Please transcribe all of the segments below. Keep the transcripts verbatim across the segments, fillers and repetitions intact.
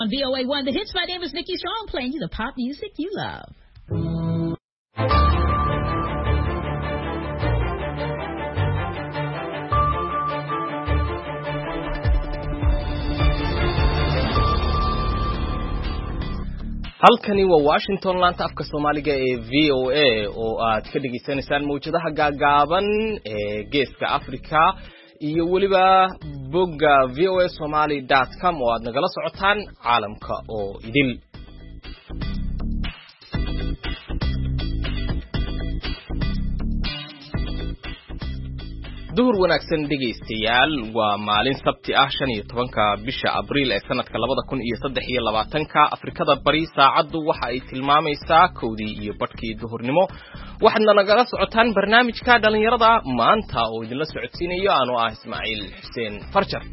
On V O A one, The Hits. My name is Nikki Shaw. I'm playing you the pop music you love. halkani waa Washington laanta afka Soomaaliga ee V O A oo aad ka dhageysanaysaan mawjadaha gaagaaban ee geeska Afrika iyo waliba bogga v o a somali dot com oo aad nagala socotaan caalamka oo idil duhur wanaagsan dhegeystayaal waa maalin sabti ah shan iyo tobanka bisha Abriil ee sanadka labada kun iyo saddex iyo labaatanka Afrikada Bari saacadu waxa ay tilmaamaysaa kowdii iyo badhkii duhurnimo waxaadna nagala socotaan barnaamijka dhalinyarada maanta oo idinla socodsiinayo anoo ah Ismaaciil Xuseen Farjar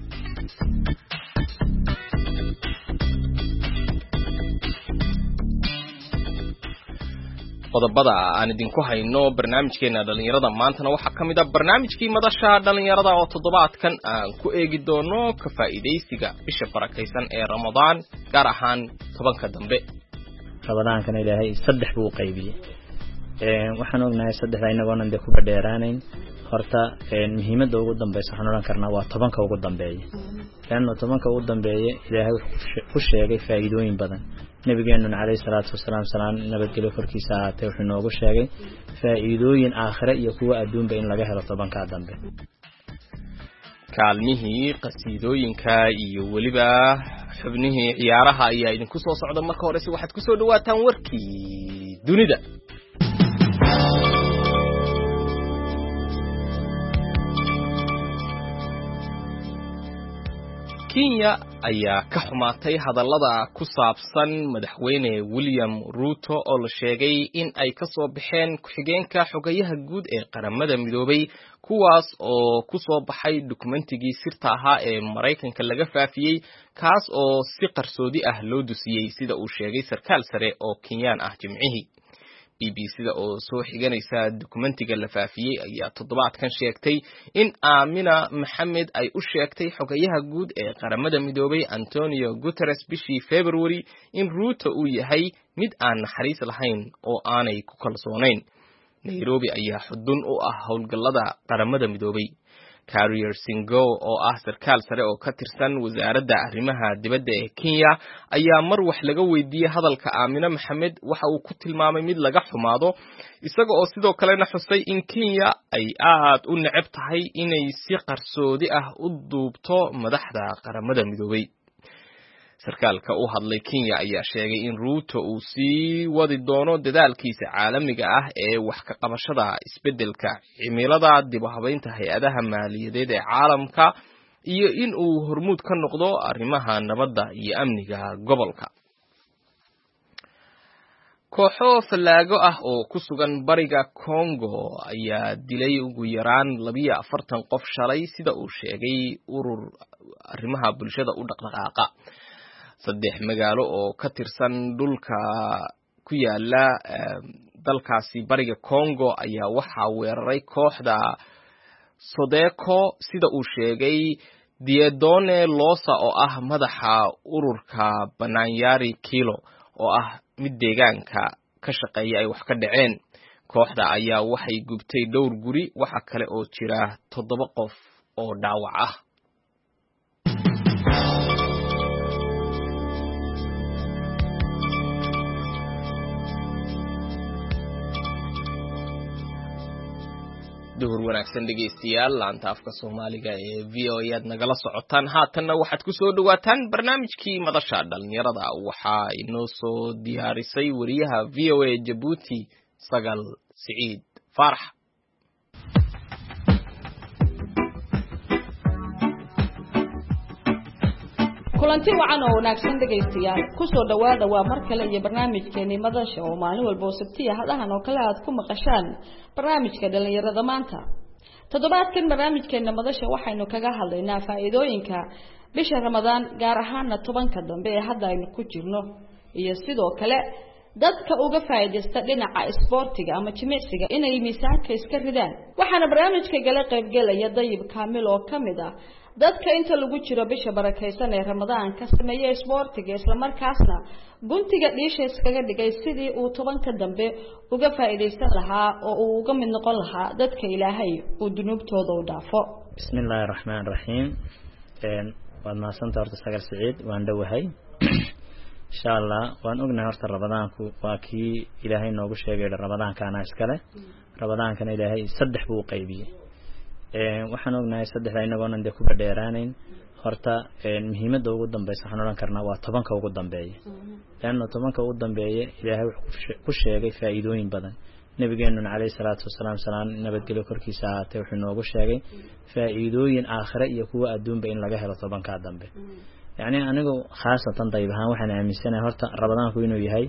qodobada aan idinku hayno barnaamijkeena dhalinyarada maantana waxa kamid ah barnaamijkii madasha dhalinyarada oo toddobaadkan aan ku eegi doono ka faa'iideysiga bisha barakaysan ee Ramadaan gaar ahaan tobanka dambe Ramadaankan Ilaahay saddex buu qaybiyay ee waxaan ognahay saddexda inagoon inta ku badheeraanayn horta muhiimadda ugu dambaysa waxaan oran karnaa waa tobanka ugu dambeeya laana tobanka ugu dambeeya Ilaahay wuxuu sheegay faa'iidooyin badan nabigeenu calayhi salaatu wasalaam salaan nabadgelyo korkiisa ahaatay wuxuu noogu sheegay faa'iidooyin aakhira iyo kuwa adduunba in laga helo tobanka dambe kaalmihii qasiidooyinka iyo waliba xubnihii ciyaaraha ayaa idinku soo socda marka hore si waxaad ku soo dhawaataan warkii dunida Kenya ayaa ka xumaatay hadallada ku saabsan madaxweyne William Ruto oo la sheegay in ay ka soo baxeen ku-xigeenka xogayaha guud ee qaramada midoobay kuwaas oo ku soo baxay dokumentigii sirta ahaa ee Mareykanka laga faafiyay kaas oo si qarsoodi ah loo dusiyay sida uu sheegay sarkaal sare oo Kenyan ah Jimcihii B B C-da oo soo xiganaysa dokumentiga la faafiyay ayaa toddobaadkan sheegtay in Amina Mohamed ay u sheegtay xogayaha guud ee qaramada midoobay Antonio Guterres bishii February in Ruto uu yahay mid aan naxariis lahayn oo aanay ku kalsoonayn Nairobi ayaa xudun u ah howlgallada qaramada midoobay Carrier Singo oo ah sarkaal sare oo ka tirsan wasaaradda arrimaha dibadda ee Kenya ayaa mar wax laga weydiiyay hadalka Amina Mohamed waxa uu ku tilmaamay mid laga xumaado isaga oo sidoo kale xusay in Kenya ay aad u neceb tahay inay si qarsoodi ah u duubto madaxda qaramada midoobay sarkaalka u hadlay Kenya ayaa sheegay in Ruto uu sii wadi doono dadaalkiisa caalamiga ah ee wax ka qabashada isbedelka cimilada dib u habeynta hay'adaha maaliyadeed ee caalamka iyo in uu hormuud ka noqdo arrimaha nabadda iyo amniga gobolka kooxo falaago ah oo ku sugan bariga Congo ayaa dilay ugu yaraan laba iyo afartan qof shalay sida uu sheegay urur arrimaha bulshada u dhaqdhaqaaqa saddex magaalo oo ka tirsan dhulka ku yaala dalkaasi bariga Congo ayaa waxa weeraray kooxda Sodeko sida uu sheegay Diedone Losa oo ah madaxa ururka Bananyari Kilo oo ah mid deegaanka ka shaqeeya ay wax ka dhaceen kooxda ayaa waxay gubtay dhowr guri waxa kale oo jira toddoba qof oo dhaawac ah duhur wanaagsan dhegeystayaal laanta afka Soomaaliga ee V O A aad nagala socotaan haatanna waxaad ku soo dhawaataan barnaamijkii madasha dhalinyarada waxa inoo soo diyaarisay wariyaha V O A Djibouti Sagal Saciid Farax kulanti wacan oo wanaagsan dhageystayaal ku soo dhawaada waa mar kale iyo barnaamijkeena madasha oo maalin walba sabtiya hadahan oo kale aad ku maqashaan barnaamijka dhalinyarada maanta toddobaadkan barnaamijkeena madasha waxaynu kaga hadlaynaa faa'iidooyinka bisha Ramadaan gaar ahaan tobanka dambe ee hadda aynu ku jirno iyo sidoo kale dadka uga faa'iideysta dhinaca isboortiga ama jimicsiga inay miisaanka iska ridaan waxaana barnaamijka gala qayb galaya Dayib Kaamil oo kamid ah dadka inta lagu jiro bisha barakeysan ee Ramadaan ka sameeyay isboortiga isla markaasna guntiga dhiisha iskaga dhigay sidii uu tobanka dambe uga faa'iideysan lahaa oo uu uga mid noqon lahaa dadka Ilaahay uu dunuubtooda u dhaafo. Bismillahir Rahmanir Rahim. een waad maasanta horta sagal Saciid waan dhawahay insha Allah waan ognahay horta Ramadaanku waa kii Ilaahay noogu sheegay Ramadaankaana iskale Ramadaankana Ilaahay saddex buu qaybiyay ee waxaan ognahay saddexda inagoon inta ku badheeraanayn horta ee muhiimadda ugu dambaysa waxaan oran karnaa waa tobanka ugu dambeeya laana tobanka ugu dambeeya Ilaahay wuxuu ku sheegay faa'iidooyin badan nabigeenu Nabi salaatu wasalaam salaan nabadgelyo korkiisa ahaatay wuxuu noogu sheegay faa'iidooyin aakhira iyo kuwa adduunba in laga helo tobanka dambe yani anigu khaasatan daybahan waxaan aaminsanahay horta Ramadaanku inuu yahay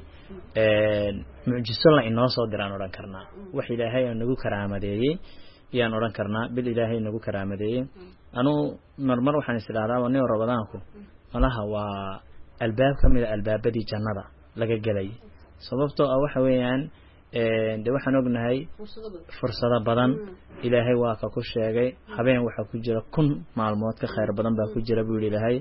ee mucjiso la inoo soo diraan oran karnaa wax Ilaahay nagu karaamadeeyay yaan oran karnaa bil Ilaahay nagu karaamadeeyay anu marmar waxaan islaahdaa waa Ramadaanku malaha waa albaab kamid ah albaabadii jannada laga galay sababtoo ah waxa weeyaan ee de waxaan ognahay fursado badan Ilaahay waa ka ku sheegay habeen waxa ku jira kun maalmood ka khayr badan baa ku jira buu Ilaahay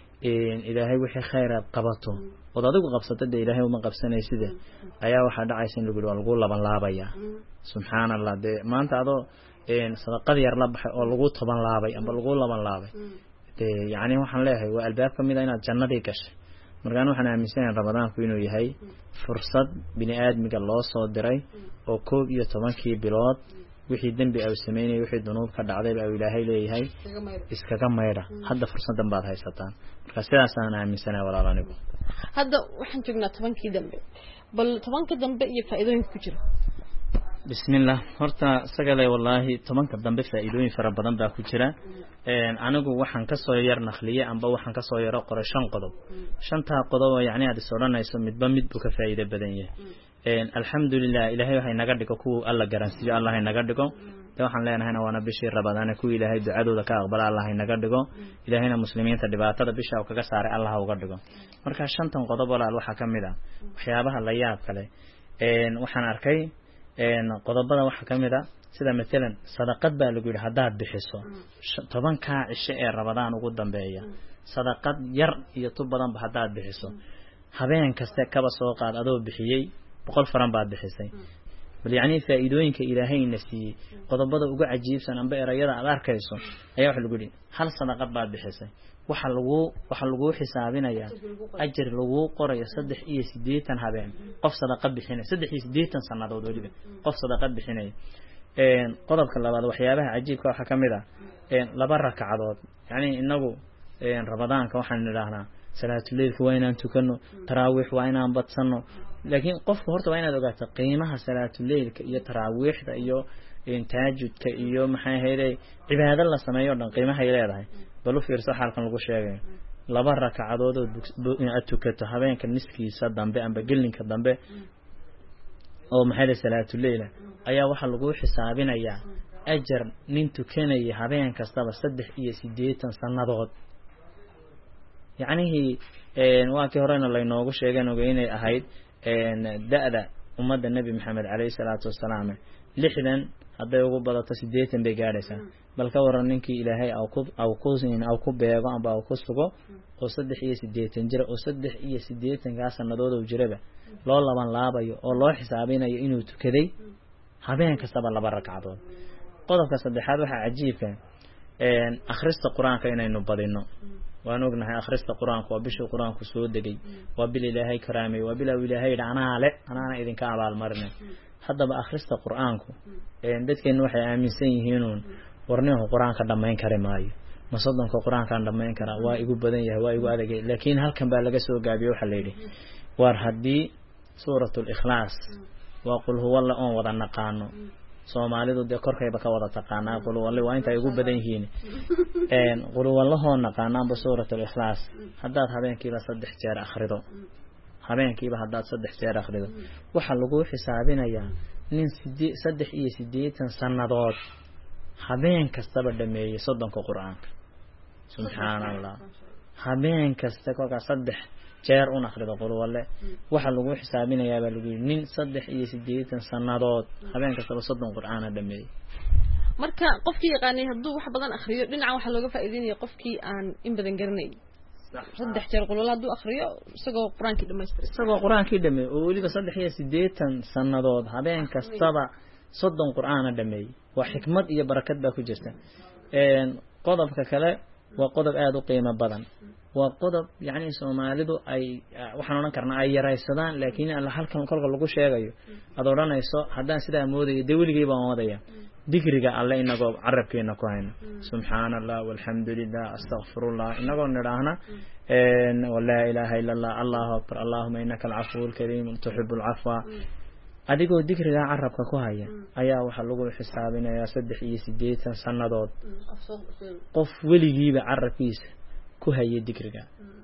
ee Ilaahay wixii khayr qabato oo adigu qabsatay de Ilaahay uma qabsanaysid ayaa waxa dhacaysa in lagu lagu laban laabaya subhanallah de maanta adoo een sadaqad yar la baxay oo lagu toban laabay ama lagu laban laabay de yaani waxaan leeyahay waa albaab kamid ah inaad jannadii gashay markaan waxaan aaminsanahay Ramadaanku inuu yahay fursad bini aadmiga loo soo diray oo koob iyo tobankii bilood wixii dambi ay sameeyay wixii dunuub ka dhacday baa Ilaahay leeyahay iskaga mayra hadda fursadan baad haysataan marka sidaas aan aaminsanahay walaalanigu hadda waxaan joognaa tobankii dambe bal tobanka dambe iyo faa'iidooyin ku jira bismillah horta sagale wallahi tobanka dambe faa'iidooyin fara badan baa ku jira een anigu waxaan ka soo yar naqliye amba waxaan ka soo yaro qoray shan qodob shanta qodob oo yaani aad sooranayso midba mid buu ka faa'iido badan yahay een alxamdulillah Ilaahay waxay naga dhigo ku alla garansiyo Allah ay naga dhigo waxaan leenahay waana bishii Ramadaan ku Ilaahay ducadooda ka aqbala Allah ay naga dhigo Ilaahayna muslimiinta dhibaatada bisha uu kaga saaray Allah uga dhigo marka shantan qodob walaal waxa kamid ah waxyaabaha la yaab kale een waxaan arkay een qodobada waxa kamid ah sida mesela sadaqad baa lagu yiri hadaad bixiso tobanka cisho ee Ramadaan ugu dambeeya sadaqad yar iyo tu badan ba hadaad bixiso habeen kasta kaba soo qaad adoo bixiyay boqol faran baad bixisay bal yaani faa'iidooyinka Ilaahay nasiiyay qodobada ugu cajiibsan amba erayada aad arkayso ayaa wax lagu yiri hal sadaqad baad bixisay waxa lagu waxa lagu xisaabinayaa ajir lagu qorayo saddex iyo siddeetan habeen qof sadaqad bixinay saddex iyo siddeetan sanadood waliba qof sadaqad bixinay een qodobka labaad waxyaabaha cajiibka waxa kamid ah een laba rakacadood yaani inagu een Ramadaanka waxaan nidaahnaa salaatul leylka waa inaan tukano taraawiix waa inaan badsano laakiin qofku horta waa inaad ogaato qiimaha salaatul leylka iyo taraawiixda iyo in taajudka iyo maxay ahayd cibaado la sameeyo dhan qiimaha ay leedahay bal u fiirso xalkan lagu sheegay laba rakacadood oo inaad tukato habeenka niskiisa dambe amba gelinka dambe oo maxay salaatul leyla ayaa waxa lagu xisaabinayaa ajar nin tukanaya habeen kastaba saddex iyo siddeetan sanadood yaani een waa kii horena la inoogu sheegay inay ahayd een da'da ummadda Nabi Muhammad alayhi salaatu wasalaam lixdan haday ugu badato siddeetan bay gaaraysaa bal ka waran ninkii Ilaahay aw ku aw ku siin aw ku beego amba aw ku sugo oo saddex iyo siddeetan jir oo saddex iyo siddeetan ka sanadood oo jiraba loo laban laabayo oo loo xisaabinayo inuu tukaday habeen kastaba laba rakacadood qodobka saddexaad waxa cajiibka een akhrista quraanka inaynu badino waan ognahay akhrista quraanka waa bishii quraanku soo degay waa bil Ilaahay karaamay waa bil Ilaahay dhanaale anaana idinka abaal marinay haddaba akhrista quraanku ee dadkeenu waxay aaminsan yihiin warnimo quraanka dhameyn kari maayo masadanka quraanka dhameyn kara waa igu badan yahay waa igu adag laakiin halkan baa laga soo gaabiyo waxa la yiri war hadii suuratul ikhlaas waa qul huwa allah on wada naqaano Soomaalidu de korkayba ka wada taqaanaa qul wallahi waa inta igu badan yihiin een qul wallahi naqaanaa ba suuratul ikhlaas hadaad habeenkiiba saddex jeer akhrido habeenkiiba hadaad saddex jeer akhrido waxa lagu xisaabinayaa nin saddex iyo siddeetan sanadood habeen kastaba dhameeyay soddonka quraanka subhanallah habeen kasta kolka saddex jeer una akhrido qul wallahi waxa lagu xisaabinayaa baa lagu nin saddex iyo siddeetan sanadood habeen kastaba soddon quraana dhameeyay marka qofkii yaqaanay hadduu wax badan akhriyo dhinaca waxa looga faa'iideynaya qofkii aan in badan garanayn saddex jeer qulul hadduu akhriyo isagoo quraankii dhammaystiray isagoo quraankii dhamay oo waliba saddex iyo siddeetan sanadood habeen kastaba soddon quraana dhamay waa xikmad iyo barakad baa ku jirta een qodobka kale waa qodob aad u qiimo badan waa qodob yani Soomaalidu ay waxaan oran karnaa ay yaraysadaan laakiin alla halkan kolka lagu sheegayo ad oranayso hadaan sidaa moodayo dawligay baan wadaya digriga alla inagoo carabkeena ku hayno subhanallah walhamdulillah astaghfirullah inagoo niraahna een wala ilaha illa allah allahu akbar allahumma innaka al-afuwul karim tuhibbul afwa adigoo digriga carabka ku haya ayaa waxa lagu xisaabinayaa saddex iyo siddeetan sanadood qof weligiiba carabkiisa ku haya digriga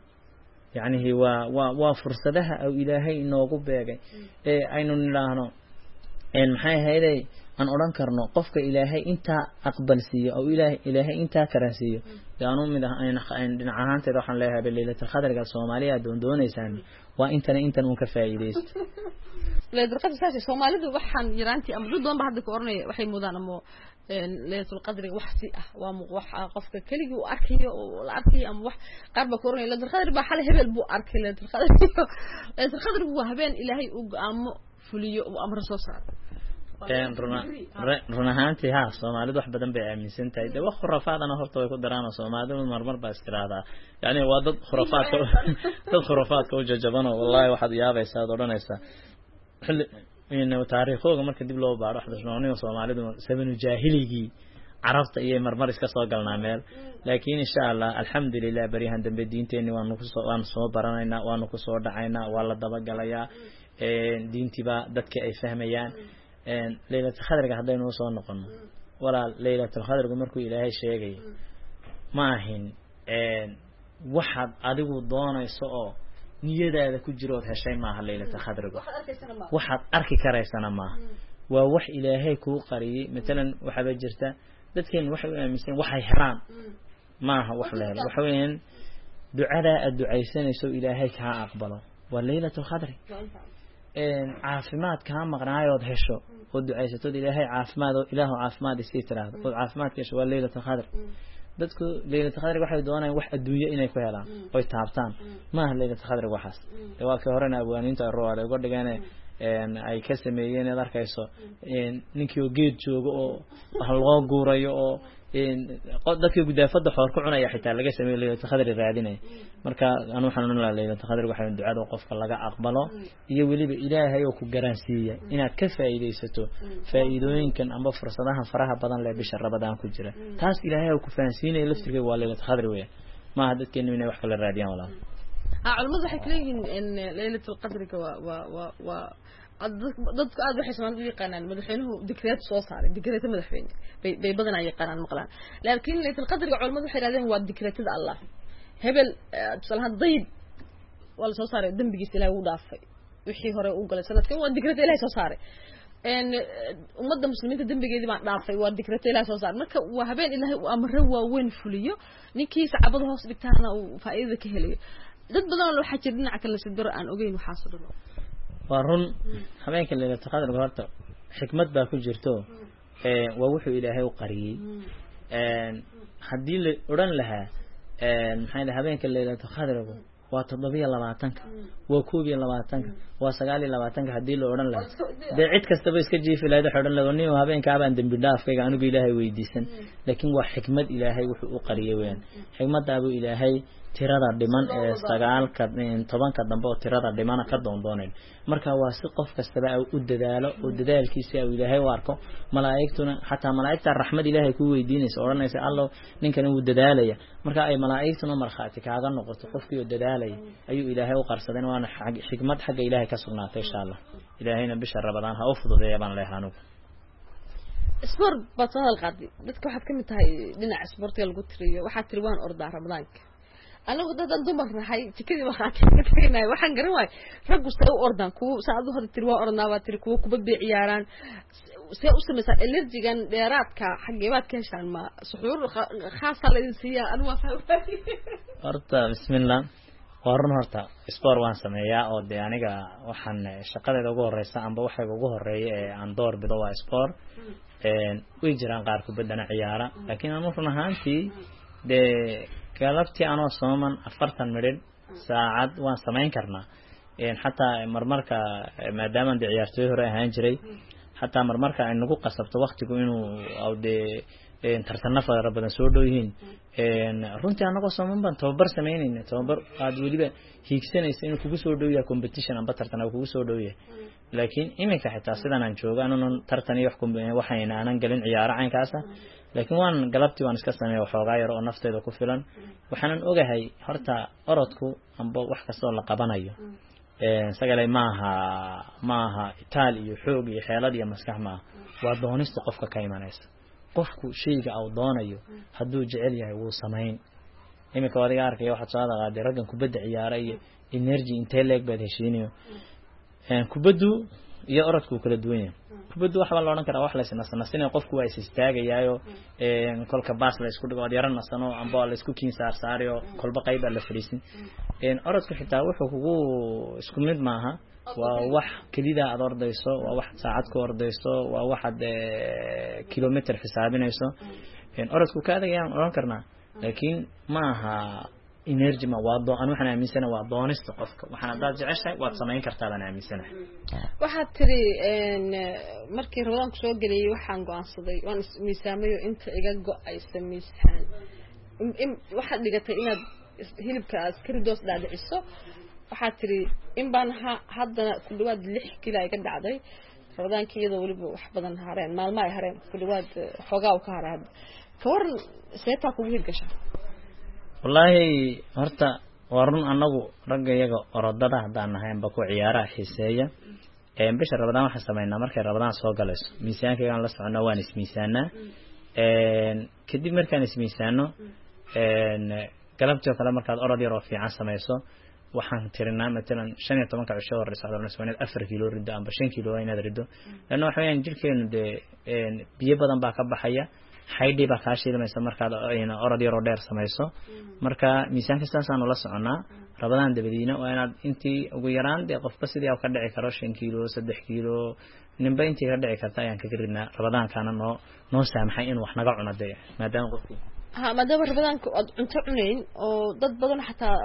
yani waa waa waa fursadaha oo ilaahay inoogu beegay ee aynu niraahno een maxay hayday aan oran karno qofka ilaahay inta aqbalsiyo oo ilaahay ilaahay inta karansiyo yaanu mid ah aan dhinac ahaanteed waxaan leeyahay leeylatul qadriga Soomaaliya doon doonaysaan waa intan intan uu ka faa'iideysto leeylatul qadr saasi Soomaalidu waxaan yiraantii ama doon ba hadda ku oranay waxay mudaan ama leeylatul qadriga wax si ah waa wax qofka kaliya uu arkayo oo la arkayo ama wax qarba ku oranay leeylatul qadr ba xal hebel buu arkay leeylatul qadr leeylatul qadr waa habeen ilaahay uu go'aamo fuliyo oo amr soo saaro een runa runa ahaantii ha Soomaalidu wax badan bay aaminsan tahay de wax khurafaadana horta way ku daraan Soomaalidu marmar baa istiraada yani waa dad khurafaadka dad khurafaadka oo jajaban wallahi waxaad yaabaysaa oranaysaa xilli inuu taariikhooga marka dib loo baaro wax dadnoono Soomaalidu sabanu jaahiligi carabta iyo marmar iska soo galnaa meel laakiin insha Allah alxamdulillah barihan dambe diinteena waanu ku soo waan soo baranaynaa waanu ku soo dhacaynaa waa la daba galayaa ee diintiba dadka ay fahmayaan een leeylatul qadriga hadaynu soo noqono wala leeylatul qadriga markuu ilaahay sheegay ma ahin een waxaad adigu doonayso oo niyadaada ku jiro oo heshay ma aha leeylatul qadriga waxaad arki karaysana ma waa wax ilaahay ku qariyay midalan waxa jirta dadkeen waxay u aaminsan waxay xiraan ma aha wax leeyahay waxa weeyaan ducada aad ducaysanayso ilaahay ka aqbalo waa leeylatul qadri een caafimaad ka maqnaayood hesho oo ducaysato ilaahay caafimaad oo ilaahu caafimaad isii tiraado oo caafimaadkiisu waa leeylatul qadr dadku leeylatul qadr waxay doonayaan wax adduunyo inay ku helaan oo taabtaan ma aha leeylatul qadr waxaas waa ka horena abwaaniinta roole uga dhigeen een ay ka sameeyeen ad arkayso een ninkii oo geed joogo oo wax loo guurayo oo een dadka gudaafada xoor ku cunaya xitaa laga sameeyo leeylatul qadr raadinay marka aan waxaan u leeyahay leeylatul qadr waxay ducada qofka laga aqbalo iyo waliba ilaahay oo ku garansiiya inaad ka faa'iideysato faa'iidooyinkan ama fursadaha faraha badan leh bisha Ramadaan ku jira taas ilaahay oo ku faansiinay laftirka waa leeylatul qadr weey ma hadadkeena inay wax kala raadiyaan walaal ah culimadu waxay kaleeyihiin in leeylatul qadriga waa waa waa dadku aad waxay Soomaalidu u yaqaanaan madaxweynuhu digreed soo saaray digreed madaxweyne bay bay badan ay yaqaanaan maqlaan laakiin leeylatul qadriga culimadu waxay yiraahdeen waa digreetada Allah hebel salaad dayib wala soo saaray dambigiisa Ilaahay uu dhaafay wixii hore uu galay sanadkan waa digreed Ilaahay soo saaray een ummadda muslimiinta dambigeedii baan dhaafay waa digreed Ilaahay soo saaray marka waa habeen Ilaahay uu amro waa weyn fuliyo ninkii saacada hoos dhigtaana uu faa'iido ka helayo dad badan oo waxa jir dhinaca kale sidoo aan ogeyn waxa soo dhaw warun habeenka leeylatul qadriga horta xikmad baa ku jirto ee waa wuxuu Ilaahay u qariyay een hadii la oran lahaa een maxay habeenka leeylatul qadriga waa toddoba iyo labaatan waa koob iyo labaatan waa sagaal iyo labaatan hadii la oran lahaa de cid kastaba iska jiifi lahayd xoran ladoonii habeenka abaan dambi dhaafkayga anigu Ilaahay weydiisan laakiin waa xikmad Ilaahay wuxuu u qariyay weyn xikmada abu Ilaahay tirada dhiman ee sagaalka tobanka dambe oo tirada dhiman ka doondoonay marka waa si qof kastaba u dadaalo oo dadaalkiisa uu Ilaahay u arko malaa'igtuna hatta malaa'igta raxmad Ilaahay ku weydiinayso oranaysa Allah ninkan uu dadaalaya marka ay malaa'igtuna marxaati kaaga noqoto qofkii uu dadaalay ayuu Ilaahay u qarsadeen waana xikmad xagga Ilaahay ka sugnaatay insha Allah Ilaahayna bisha Ramadaan ha u fududeeyo baan leeyahay sport batal qadi dadku waxaad kamid tahay dhinaca sportiga lagu tiriyo waxaad tiri waan ordaa Ramadaanka anagu dadan dumar nahay tikadii waxa ka tagaynay waxaan garan waay rag usta u ordan ku saacadu hada tiri waa ornaa waa tiri ku kubad bay ciyaaraan si u sameeyay allergigan dheeraadka xageebaad ka heshaan ma suxuur khaas ah la siya anu waa fahmay horta bismillah warun horta sport waan sameeyaa oo de aniga waxaan shaqadeeda ugu horeysa amba waxa ugu horeeyay ee aan door bido waa sport een way jiraan qaar kubadana ciyaara laakiin aan run ahaantii de galabtii anoo sooman afartan midhid saacad waan samayn karnaa een xataa marmarka maadaama de ciyaartooy hore ahaan jiray xataa marmarka ay nagu qasabto waqtigu inuu awde een tartan fara badan soo dhowyiin een runtii anagoo sooman baan tababar sameynayna tababar aad waliba hiigsanaysa inuu kugu soo dhowyaa competition amba tartan kugu soo dhowyaa laakiin iminka xitaa sidan aan joogo anan tartan iyo wax ku waxayna aanan galin ciyaaro caynkaas laakiin waan galabtii waan iska sameeyay waxoogaa yar oo nafteeda ku filan waxaan ogahay horta orodku amba wax kasta oo la qabanayo ee sagalay maaha maaha itaal iyo xoog iyo xeelad iyo maskax ma waa doonista qofka ka imanaysa qofku shayga uu doonayo haduu jecel yahay wuu sameyn iminka wadiga arkay waxa soo qaaday raggan kubadda ciyaaray energy intee leeg baad heshiinayo een kubaddu iyo orodku kala duwan yahay kubaddu waxa la oran karaa wax la isnaasnaasina qofku waa is istaagayaayo een kolka baas la isku dhigo yaran nasano amba la isku kiin saar saariyo kolba qayb la fariisin een orodku xitaa wuxuu kugu isku mid maaha waa wax kelida aad ordayso waa wax saacad ku ordayso waa wax aad kilometer xisaabinayso een orodku ka adagayaan oran karnaa laakiin maaha energy ma wado aan waxaan aaminsanahay waa doonista qofka waxaan hadaad jeceshahay waad sameyn kartaa baan aaminsanahay waxaad tiri een markii Ramadan ku soo galay waxaan go'aansaday waan miisaamayo inta iga go'ay samiisaan in waxa dhigatay inaad hilibka askari doos dhaadiciso waxaad tiri in baan haddana ku dhawaad lix kiilo iga dhacday Ramadaanka iyadoo waliba wax badan hareen maalmo ay hareen ku dhawaad xogaa ka harad ka war seeta ku hirgasha wallahi horta warun anagu raggayaga orodada hadaan nahay amba ku ciyaaraha xiiseeya ee bisha Ramadaan waxa sameeynaa markay Ramadaan soo galayso miisaankayga la socono waan ismiisaanaa een kadib markaan ismiisaano een galabtii kale markaad orod yar oo fiican sameeyso waxaan tirinaa matalan shan iyo toban ka cisho hore saacada sooneed afar kiilo rido amba shan kiilo inaad rido lana waxa weeyaan jirkeenu de een biyo badan baa ka baxaya haydi ba ka shiilaysa markaad ayna orod yar oo dheer sameeyso marka miisaanka saasaan la soconaa Ramadaan dabadiina waa inaad intii ugu yaraan de qofka sidii uu ka dhici karo shan kiilo saddex kiilo ninba intii ka dhici karta ayaan ka girinaa Ramadaan kana noo noo saamaxay in wax naga cuno de maadaama qofkii ha maadaama Ramadaanku aad cunto cunayn oo dad badan xataa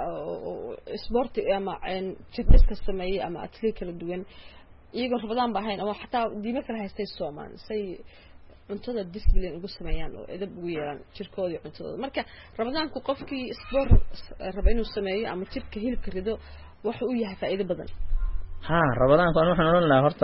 sport ama fitness ka sameeyay ama athlete kala duwan iyaga Ramadaan baahayn ama xataa diimo kala haystay Soomaan say cuntada discipline ugu sameeyaan oo edeb ugu yeelan jirkooda cuntada marka Ramadaanku qofkii sport raba inuu sameeyo ama jirka hilibka rido waxa uu yahay faa'iido badan ha Ramadaanku waxaan oran lahaa horta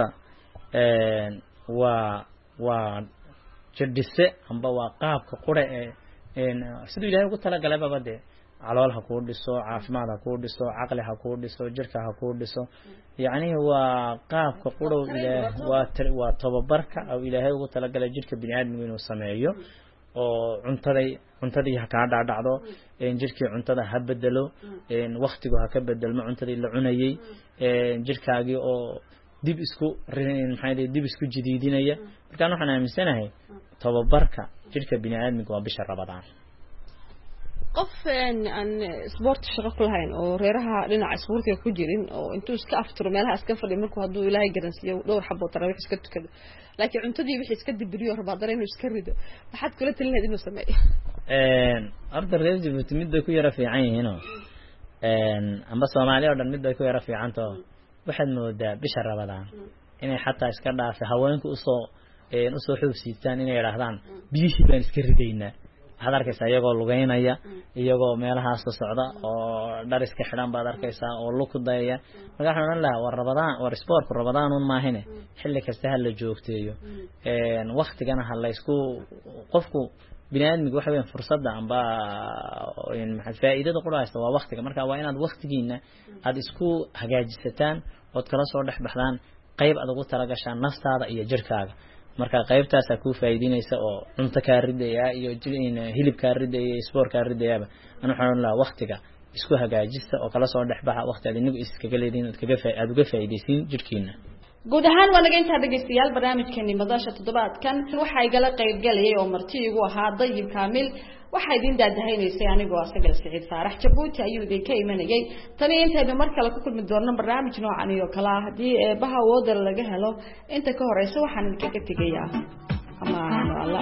een waa waa jirdise amba waa qaabka qore ee een sidoo Ilaahay ugu tala galay babade calool ha ku dhiso caafimaad ha ku dhiso aqli ha ku dhiso jirka ha ku dhiso yaani waa qaabka qoro Ilaahay waa waa tababarka oo Ilaahay ugu tala galay jirka bini'aadmiga inuu sameeyo oo cuntaday cuntadii ha ka dhacdo een jirkii cuntada ha bedelo een waqtigu ha ka bedelmo cuntadii la cunayay een jirkaagii oo dib isku rin maxay dib isku jadiidinaya marka waxaan aaminsanahay tababarka jirka bini'aadmiga waa bisha Ramadaan qof aan sport shaqo ku lahayn oo reeraha dhinaca sportiga ku jirin oo intuu iska aftiro meelaha iska fadhiyo markuu haduu Ilaahay garansiyo dhowr xabo tarawih iska tukado laakiin cuntadii wixii iska dibriyo Ramadaan inuu iska rido waxaad kula talinayd inuu sameeyo een arda reerji midda ku yara fiican yihiin een amba Soomaaliya oo dhan midda ku yara fiicanto waxaad moodaa bisha Ramadaan inay xataa iska dhaaf haweenku u soo een u soo xubsiitaan inay yiraahdaan biyihii baan iska ridaynaa waxaad arkaysaa iyagoo lugeynaya iyagoo meelahaas socda oo dhar iska xidhan baad arkaysaa oo lug ku dayaya marka waxaan oran lahaa war Ramadaan war sport Ramadaan un maahine xilli kasta hal la joogteeyo een waqtigana hal la isku qofku bini'aadmigu waxa weeyaan fursadda amba in maxay faa'iidada quraaysta waa waqtiga marka waa inaad waqtigiina aad isku hagaajisataan oo kala soo dhaxbaxdaan qayb aad ugu talagashaan naftaada iyo jirkaaga marka qaybtaas ku faa'iidinaysa oo cunto ka ridaya iyo hilib ka ridaya sport ka ridaya ana waxaan la waqtiga isku hagaajista oo kala soo dhaxbaxa waqti aad inagu iskaga leedin aad kaga faa'iido uga faa'iideysin jirkiina guud ahaan waa naga intaa dhageystayaal barnaamijkeeni madasha toddobaadkan waxa ay gala qayb galay oo marti igu ahaa Dayib Kaamil waxa idin daadahaynayay anigoo Sagal Saciid Faarax Jabuuti ayuu idin ka imanayay tani intaynu mar kale ku kulmi doonno barnaamij noocan iyo kala hadii baha wada laga helo inta ka horeysa waxaan idinka tegayaa amaano alla.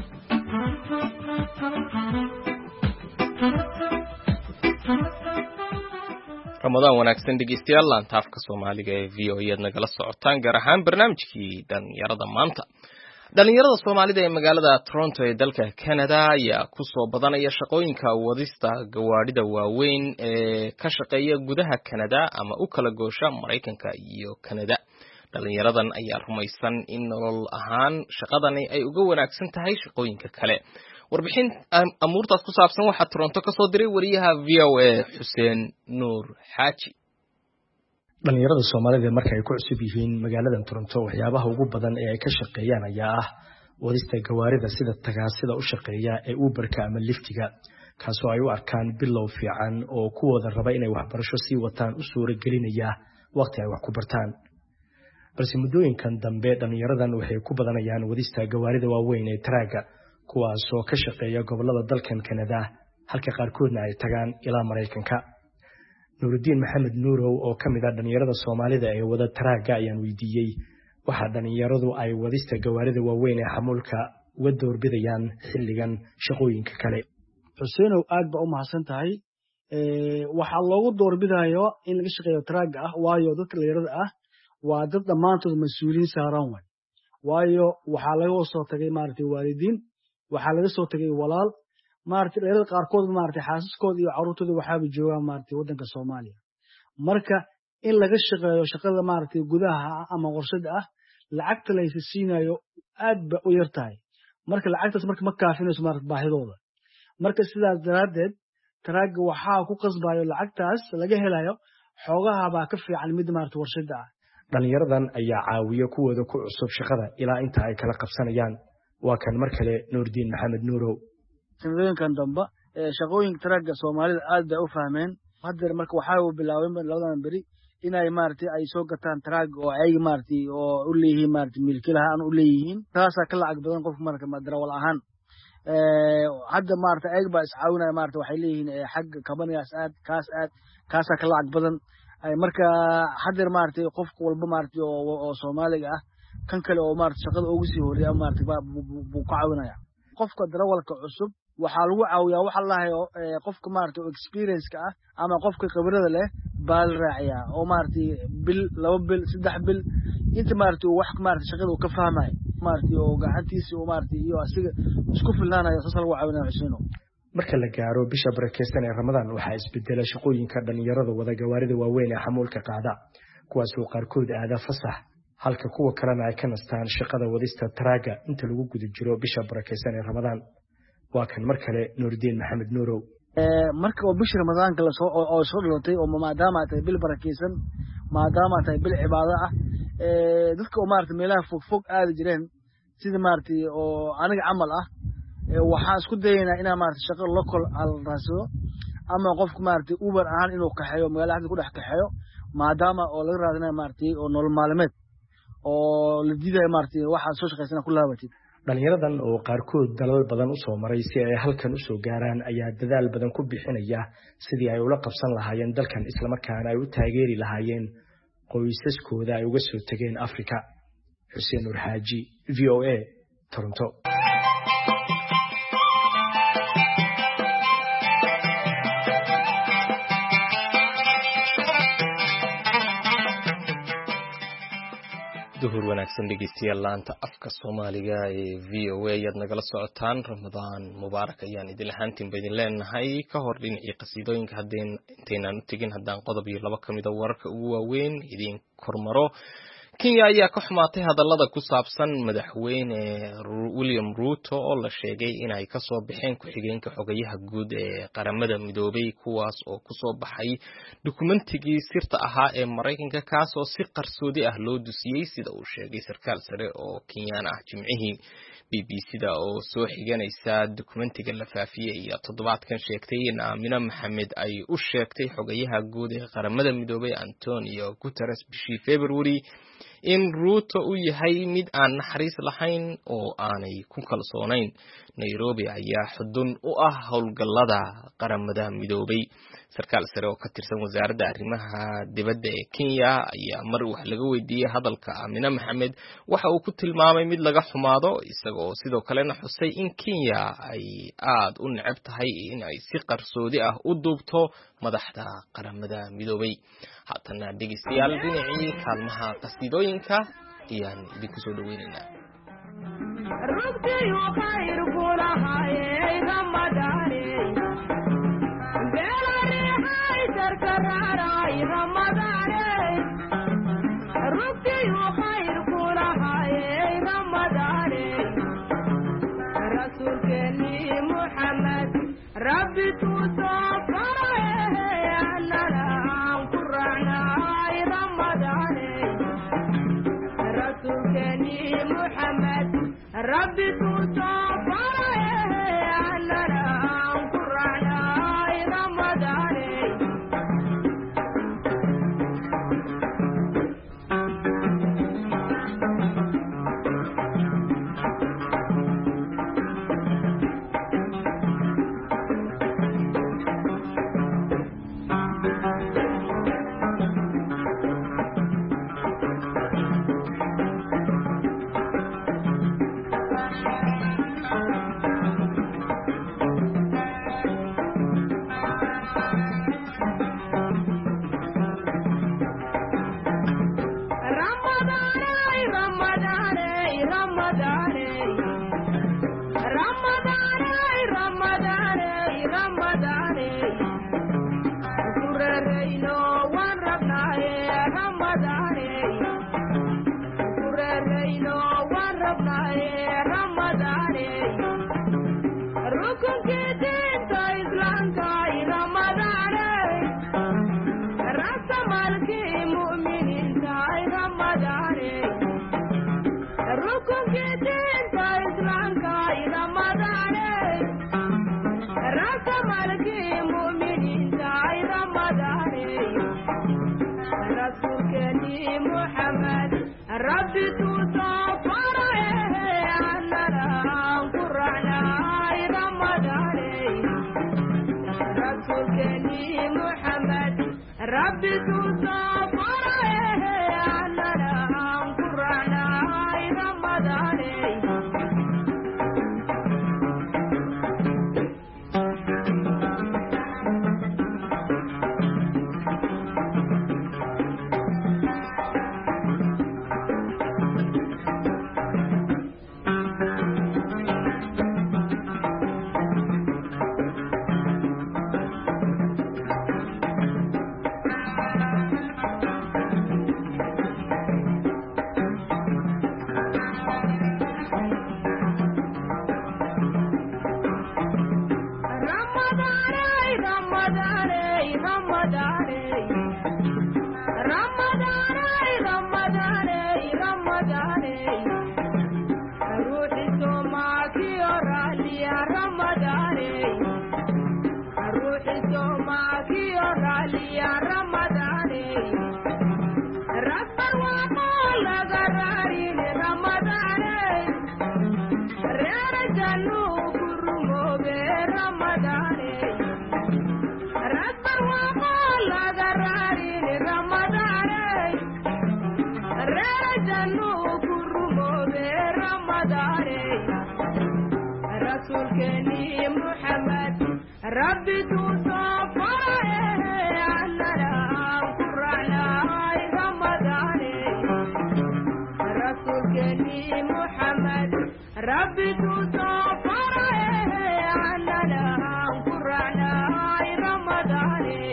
Ramadan wanaagsan dhegeystayaal laanta afka Soomaaliga ee V O A nagala socotaan gaar ahaan barnaamijkii dhalinyarada maanta. Dhalinyarada Soomaalida ee magaalada Toronto ee dalka Canada ayaa ku soo badanaya shaqooyinka wadista gawaadhida waaweyn ee ka shaqeeya gudaha Canada ama u kala goosha Mareykanka iyo Canada. Dhalinyaradan ayaa rumaysan in nolol ahaan shaqadani ay uga wanaagsan tahay shaqooyinka kale. warbixin amuurtaas ku saabsan waxa Toronto ka soo diray wariyaha V O A Xuseen Nuur Xaaji. dhalinyarada Soomaalida marka ay ku cusub yihiin magaalada Toronto waxyaabaha ugu badan ee ay ka shaqeeyaan ayaa ah wadista gawaarida sida tagaasida u shaqeeya ee Uber-ka ama Lyft-ga kaasoo ay u arkaan bilow fiican oo kuwooda raba inay waxbarasho sii wataan u suura gelinaya waqti ay wax ku bartaan. balse muddooyinkan dambe dhalinyaradan waxay ku badanayaan wadista gawaarida waaweyn ee taraaga kuwaasoo ka shaqeeya gobolada dalkan Canada halka qaarkoodna ay tagaan ilaa Mareykanka. Nuruddin Maxamed Nuurow oo ka mid ah dhalinyarada Soomaalida ee wada taraaga ayaan weydiiyey waxa dhalinyaradu ay wadista gawaarida waaweyn ee xamuulka uga doorbidayaan xilligan shaqooyinka kale. Xuseenow aad ba u mahadsan tahay ee waxa loogu doorbidayo in laga shaqeeyo taraaga ah waayo dadka dhalinyarada ah waa dad dhamaantood mas'uuliyiin saaran way waayo waxa laga soo tagay maartay waalidiin waxa laga soo tagay walaal maartay dhalinyarada qaarkood maartay xaasaskooda iyo carruurtooda waxaaba joogaan maartay wadanka Soomaaliya marka in laga shaqeeyo shaqada maartay gudaha ama warshada ah lacagta la siinayo aad ba u yartahay marka lacagtaas marka ma kaafinayso maartay baahidooda marka sidaas daraadeed taraaga waxa ku qasbayo lacagtaas laga helayo xoogaha baa ka fiican mid maartay warshada ah. dhalinyaradan ayaa caawiyo kuwooda ku cusub shaqada ilaa inta ay kala qabsanayaan. waa kan mar kale Nuruddin Maxamed Nuurow. sanadooyinkan dambe ee shaqooyinka taraaga Soomaalida aad bay u fahmeen hadda marka waxa uu bilaabay labadan bari inay maartay ay soo gataan taraaga oo ay maartay oo u leeyihiin maartay milkiilaha aan u leeyihiin taas ka lacag badan qof marka madrawal ahaan ee hadda maartay ay ba iscaawinay maartay waxay leeyihiin xaq kabaniyaas aad kaas aad kaas ka lacag badan ay marka hadda maartay qof walba maartay oo Soomaaliga ah kan kale oo maartay shaqada ugu sii horeeyay maartay buu ka caawinaya qofka darawalka cusub waxa lagu caawiyaa waxa la hayo qofka maartay experience-ka ah ama qofka khibrada leh baal raaciya oo maartay bil laba bil saddex bil inta maartay wax maartay shaqada uu ka fahmay maartay oo gacantiisa oo maartay iyo asiga isku filnaanayo soo lagu caawinaya Xuseeno. marka la gaaro bisha barakeysan ee Ramadan waxa isbedela shaqooyinka dhalinyarada wada gawaarida waaweyn ee xamuulka qaada kuwaas oo qaarkood aada fasax halka kuwa kalena ay ka nastaan shaqada wadista taraaga inta lagu guda jiro bisha barakeysan ee Ramadan. waa kan mar kale Nuruddin Maxamed Nuurow. ee marka oo bisha Ramadaanka la soo oo soo dhintay oo maadaama ay bil barakeysan maadaama ay bil cibaado ah ee dadka oo maartay meelaha fog fog aad jireen sida maartay oo aniga amal ah waxaan isku dayaynaa inaan maartay shaqo local al raasado ama qofku maartay Uber ahaan inuu kaxeeyo magaalada ku dhex kaxeeyo maadaama oo laga raadinayo maartay oo nolol maalmeed oo la diiday maartay waxa soo shaqeysana ku laabatay. dhalinyaradan oo qaarkood dalal badan u soo maray si ay halkan u soo gaaraan ayaa dadaal badan ku bixinaya sidii ay ula qabsan lahaayeen dalkan isla markaana ay u taageeri lahaayeen qoysaskooda ay uga soo tageen Afrika. Xuseen Nuur Xaaji, V O A, Toronto. duhur wanaagsan dhegeystayaal laanta afka Soomaaliga ee V O A ayaad nagala socotaan. Ramadaan mubaarak ayaan idin lahaantiin ba idin leenahay ka hor dhinacii qasiidooyinka haddeen intaynaan u tegin haddaan qodob iyo laba ka mid ah wararka ugu waaweyn idin kormaro. Kenya ayaa ka xumaatay hadallada ku saabsan madaxweyne William Ruto oo la sheegay inay ka soo baxeen ku-xigeenka xogayaha guud ee qaramada midoobay kuwaas oo ku soo baxay dukumentigii sirta ahaa ee Mareykanka kaas oo si qarsoodi ah loo dusiyay sida uu sheegay sarkaal sare oo Kenyan ah Jimcihii. B B C-da oo soo xiganaysa dukumentiga la faafiyay iyo toddobaadkan sheegtay in Aamina Maxamed ay u sheegtay xogayaha guud ee qaramada midoobay Antonio Guterres bishii February in Ruto uu yahay mid aan naxariis lahayn oo aanay ku kalsoonayn. Nairobi ayaa xudun u ah howlgallada qaramada midoobay. sarkaal sare oo ka tirsan wasaaradda arrimaha dibadda ee Kenya ayaa mar wax laga weydiiyey hadalka Aamina Maxamed waxa uu ku tilmaamay mid laga xumaado isagoo sidoo kalena xusay in Kenya ay aad u neceb tahay in ay si qarsoodi ah u duubto madaxda qaramada midoobay haatana dhegeystayaal dhinacii kaalmaha qasiidooyinka ayaan idinku soo dhaweynaynaa ربي وخير كلها رمضاني بلاري حيدر كراري رمضاني ربي وخير كلها رمضاني رسول كني محمد ربي تصفر أننا قرعنا رمضاني رسول كني محمد ربي تصفر أننا قرعنا رمضاني ربي تصفر أننا قرعنا رمضاني رسول كني محمد ربي تصفر أننا قرعنا رمضاني رسول كني محمد ربي تصفر أننا قرعنا رمضاني رسول كني محمد ربي تصفر أننا قرعنا رمضاني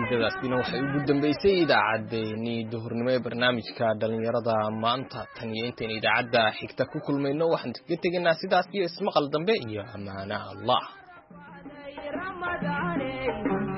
qasiidadaasina waxay ugu dambeysay idaacaddeenii duhurnimo ee barnaamijka dhalinyarada maanta tan iyo intaynu idaacadda xigta ku kulmayno waxaan kaga tegaynaa sidaas iyo ismaqal dambe iyo amaana allah